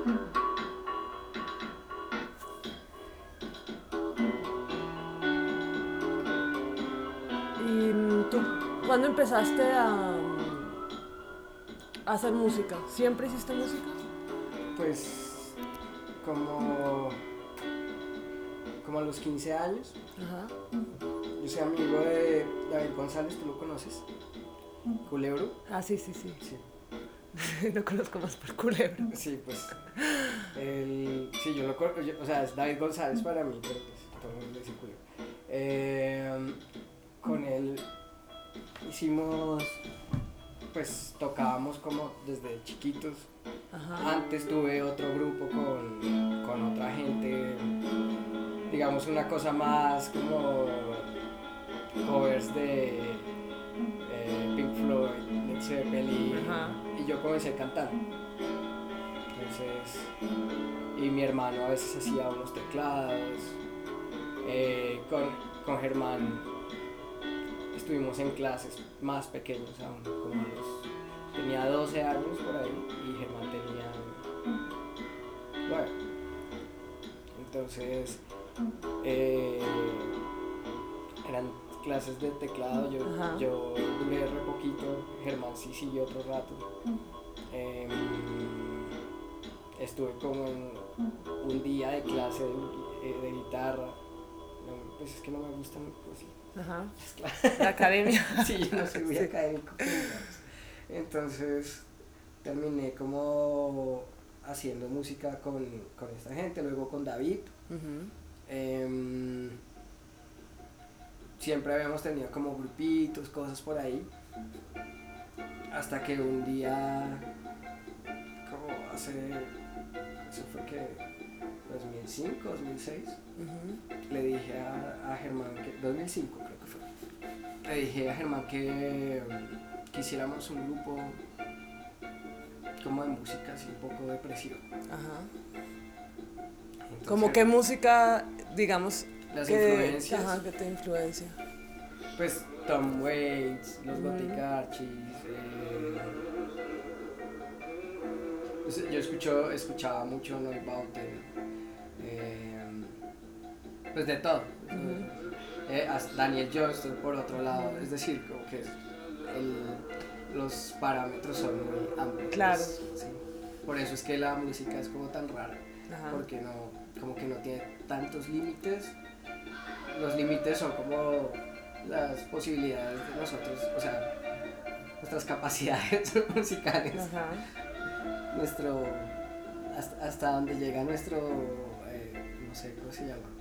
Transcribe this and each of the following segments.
¿Y tú cuándo empezaste a hacer música? ¿Siempre hiciste música? Pues como, como a los 15 años. Ajá. Yo soy amigo de David González, ¿tú lo conoces? Culebro. Ah, sí, sí, sí. Sí, Lo conozco más por Culebro. sí, pues sí, yo lo conozco, o sea, es David González para mí, pero pues todo el mundo le dice Culebro. Con él hicimos, pues tocábamos como desde chiquitos. Ajá. Antes tuve otro grupo con otra gente, digamos una cosa más como covers de Pink Floyd, Led Zeppelin, Ajá. y yo comencé cantando. Entonces, y mi hermano a veces hacía unos teclados. Con Germán estuvimos en clases más pequeños aún, como a tenía 12 años por ahí y Germán tenía 9. Entonces, eh, eran clases de teclado, Ajá. yo duré re poquito, Germán sí siguió otro rato. Eh, Estuve como en un día de clase de guitarra. No, pues es que no me gusta mucho, pues sí. Ajá. La academia. Sí, yo no soy muy Sí. académico. Entonces terminé como haciendo música con esta gente, luego con David. Uh-huh. Siempre habíamos tenido como grupitos, cosas por ahí. Hasta que un día, como eso fue que 2005, 2006, Uh-huh. le dije a Germán que 2005 creo que fue. Le dije a Germán que quisiéramos un grupo como de música así un poco depresiva. Ajá. Entonces, Como qué música, digamos, las que, influencias, ajá, que te influencia. pues Tom Waits, los Mm. Gothic Archies, pues, yo escuchaba mucho Neubauten, pues de todo. Uh-huh. Daniel Johnston por otro lado, es decir, como que los parámetros son muy amplios. Claro. Sí. Por eso es que la música es como tan rara, Ajá. porque como que no tiene tantos límites. Los límites son como las posibilidades de nosotros, o sea, nuestras capacidades musicales, Ajá. hasta donde llega nuestro, no sé cómo se llama,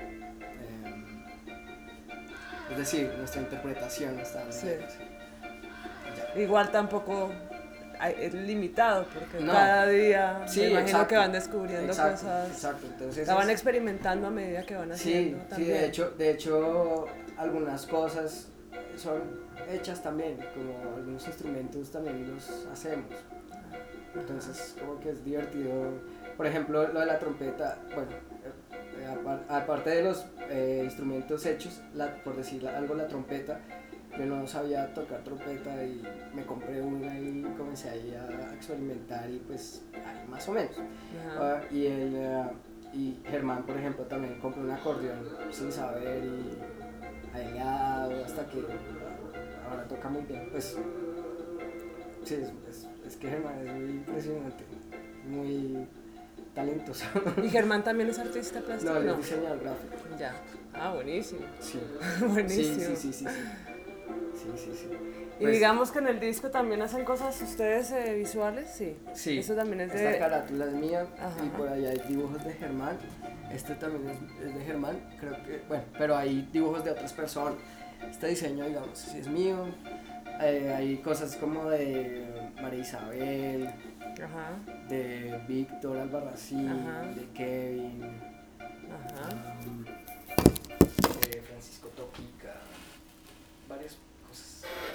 es decir, nuestra interpretación hasta donde Sí. llega. Ya. Igual tampoco es limitado, porque No. cada día Sí, me imagino exacto, que van descubriendo cosas. Exacto, entonces La van experimentando a medida que van haciendo sí, también. de hecho algunas cosas son hechas también, como algunos instrumentos también los hacemos. Entonces como que es divertido. Por ejemplo, lo de la trompeta, bueno, aparte de los instrumentos hechos, por decir algo, la trompeta, yo no sabía tocar trompeta y me compré una y comencé ahí a experimentar y pues ahí más o menos. Y Germán, por ejemplo, también compró un acordeón sin saber y ahí le ha dado hasta que ahora toca muy bien. Pues sí, es que Germán es muy impresionante, muy talentoso. ¿Y Germán también es artista plástico? No, él es diseñador gráfico. Ya. Ah, buenísimo. Sí. Buenísimo. Sí. Y Pues, digamos que en el disco también hacen cosas ustedes visuales, sí. sí. Eso también es Esta de... carátula es mía. Ajá. Y por allá hay dibujos de Germán. Este también es de Germán, creo que, bueno, pero hay dibujos de otras personas. Este diseño, digamos, sí es mío. Hay cosas como de María Isabel, Ajá. de Víctor Albarracín, Ajá. de Kevin, Ajá. de Francisco Topica, varias cosas.